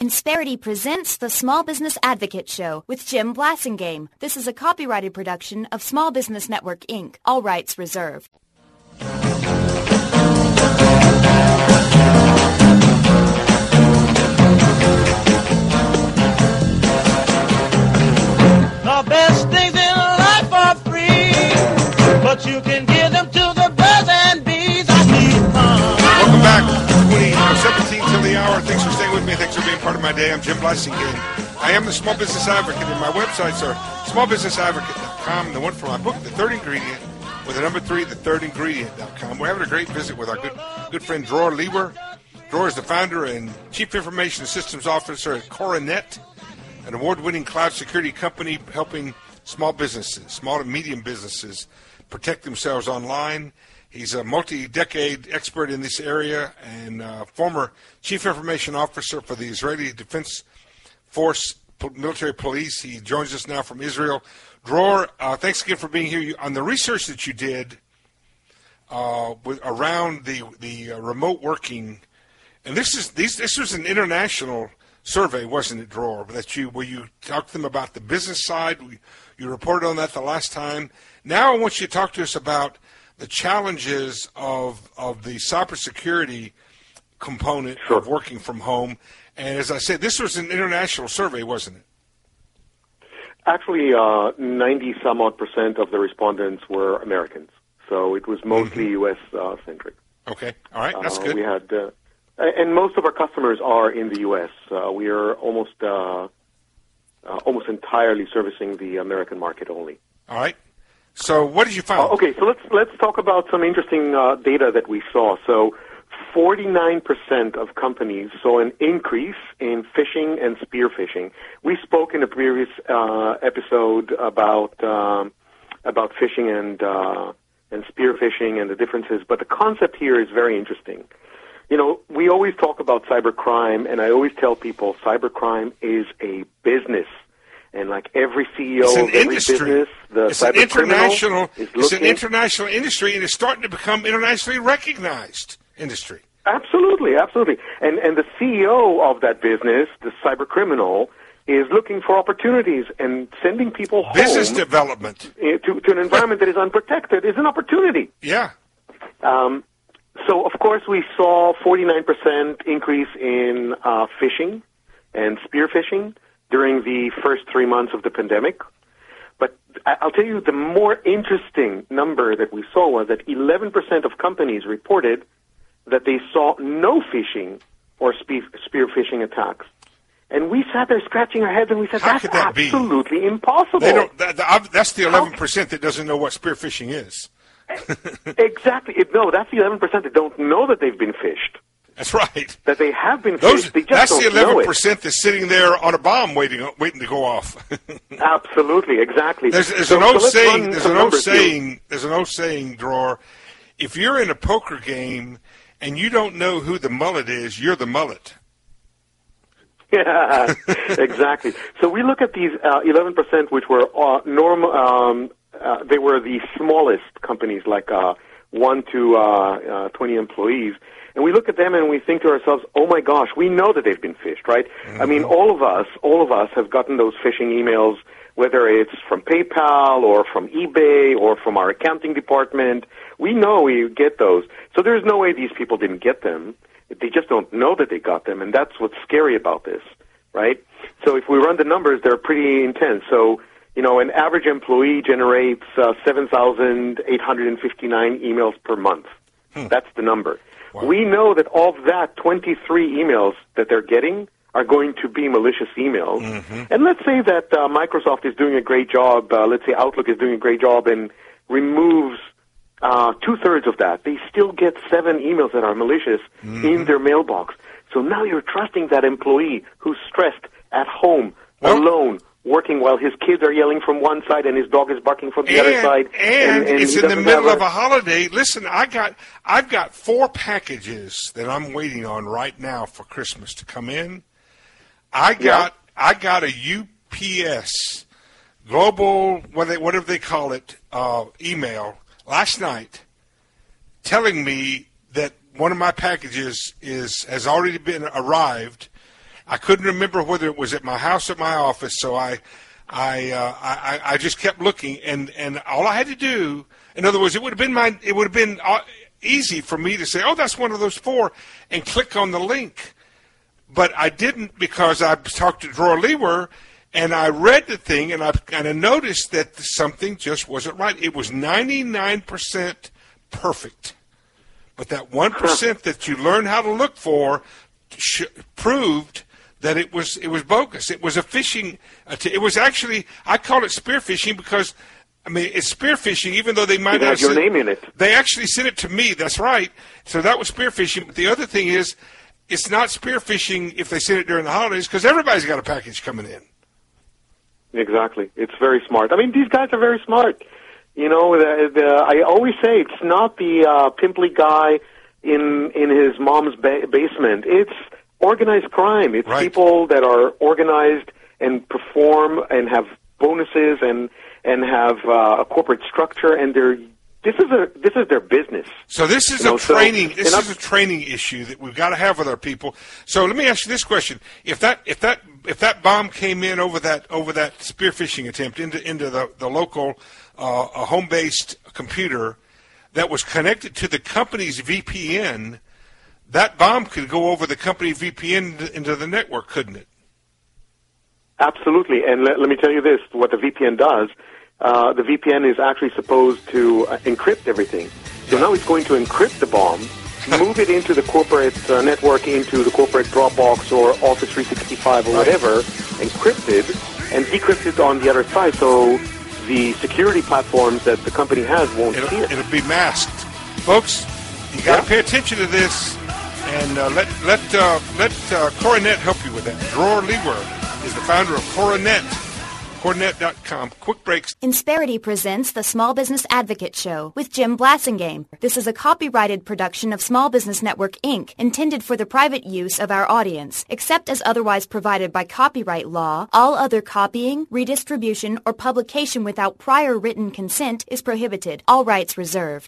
Insperity presents the Small Business Advocate Show with Jim Blasingame. This is a copyrighted production of Small Business Network, Inc. All rights reserved. The best things in life are free, but you can give them to the birds and bees. I need fun. Welcome back. 2017 till the hour. Thanks for staying with me. Thanks for being part of my day. I'm Jim Blasingame. I am the Small Business Advocate, and my websites are smallbusinessadvocate.com. The one for my book, The Third Ingredient, with the number 3, thethirdingredient.com. We're having a great visit with our good friend Dror Lieber. Dror is the founder and Chief Information Systems Officer at Coronet, an award-winning cloud security company helping small businesses, small and medium businesses, protect themselves online. He's a multi-decade expert in this area and former Chief Information Officer for the Israeli Defense Force military police. He joins us now from Israel. Dror, thanks again for being here. On the research that you did around the remote working, and this was an international survey, wasn't it, Dror? Where you talked to them about the business side. You reported on that the last time. Now I want you to talk to us about the challenges of the cybersecurity component of working from home. And as I said, this was an international survey, wasn't it? Actually, 90-some-odd% of the respondents were Americans. So it was mostly U.S.-centric. Okay. All right. That's good. We had, and most of our customers are in the U.S. We are almost entirely servicing the American market only. All right. So what did you find? Okay, so let's talk about some interesting data that we saw. So 49% of companies saw an increase in phishing and spear phishing. We spoke in a previous episode about phishing and spear phishing and the differences, but the concept here is very interesting. You know, we always talk about cybercrime, and I always tell people cybercrime is a business. And like every CEO of every business, it's an international industry, and it's starting to become internationally recognized industry. Absolutely, absolutely. And the CEO of that business, the cyber criminal, is looking for opportunities and sending people home. Business development to an environment that is unprotected is an opportunity. Yeah. So of course we saw 49% increase in phishing and spear phishing during the first 3 months of the pandemic. But I'll tell you the more interesting number that we saw was that 11% of companies reported that they saw no phishing or spear phishing attacks. And we sat there scratching our heads and we said, that's absolutely impossible. That's the 11% that doesn't know what spear phishing is. Exactly. No, that's the 11% that don't know that they've been phished. That's right. That they have been phished. They just that's the 11% that's sitting there on a bomb waiting to go off. Absolutely, exactly. There's an old saying, Dror. If you're in a poker game and you don't know who the mullet is, you're the mullet. Yeah, exactly. So we look at these 11%, which were normal. They were the smallest companies, like 1 to 20 employees. And we look at them and we think to ourselves, oh my gosh, we know that they've been phished, right? Mm-hmm. I mean, all of us have gotten those phishing emails, whether it's from PayPal or from eBay or from our accounting department. We know we get those. So there's no way these people didn't get them. They just don't know that they got them, and that's what's scary about this, right? So if we run the numbers, they're pretty intense. So, you know, an average employee generates 7,859 emails per month. That's the number. Wow. We know that of that, 23 emails that they're getting are going to be malicious emails. Mm-hmm. And let's say that Microsoft is doing a great job, let's say Outlook is doing a great job and removes 2/3 of that. They still get 7 emails that are malicious in their mailbox. So now you're trusting that employee who's stressed at home, alone, working while his kids are yelling from one side and his dog is barking from the other side. And it's in the middle of a holiday. Listen, I've got 4 packages that I'm waiting on right now for Christmas to come in. I got a UPS global, whatever they call it, email last night telling me that one of my packages has already been arrived, I couldn't remember whether it was at my house or my office, so I just kept looking, and all I had to do, in other words, it would have been easy for me to say, oh, that's one of those 4, and click on the link. But I didn't, because I talked to Dror Lewer, and I read the thing, and I noticed that something just wasn't right. It was 99% perfect. But that 1% that you learn how to look for proved that it was bogus. It was a phishing. It was actually, I call it spear phishing because, I mean, it's spear phishing even though they might have your name in it. They actually sent it to me. That's right. So that was spear phishing. But the other thing is, it's not spear phishing if they send it during the holidays because everybody's got a package coming in. Exactly. It's very smart. I mean, these guys are very smart. You know, I always say it's not the pimply guy in his mom's basement. It's organized crime. It's right. People that are organized and perform and have bonuses and have a corporate structure, and this is their business. So this is a training issue that we've got to have with our people. So let me ask you this question: If that bomb came in over that spear phishing attempt into the local home-based computer that was connected to the company's VPN, that bomb could go over the company VPN into the network, couldn't it? Absolutely. And let me tell you this: what the VPN does. The VPN is actually supposed to encrypt everything. So now it's going to encrypt the bomb, move it into the corporate network, into the corporate Dropbox or Office 365 or whatever, encrypt it, and decrypt it on the other side so the security platforms that the company has won't see it. It'll be masked. Folks, you got to pay attention to this, and let Coronet help you with that. Dror Lewer is the founder of Coronet. Coronet.com. Quick breaks. Insperity presents the Small Business Advocate Show with Jim Blassingame. This is a copyrighted production of Small Business Network, Inc., intended for the private use of our audience. Except as otherwise provided by copyright law, all other copying, redistribution, or publication without prior written consent is prohibited. All rights reserved.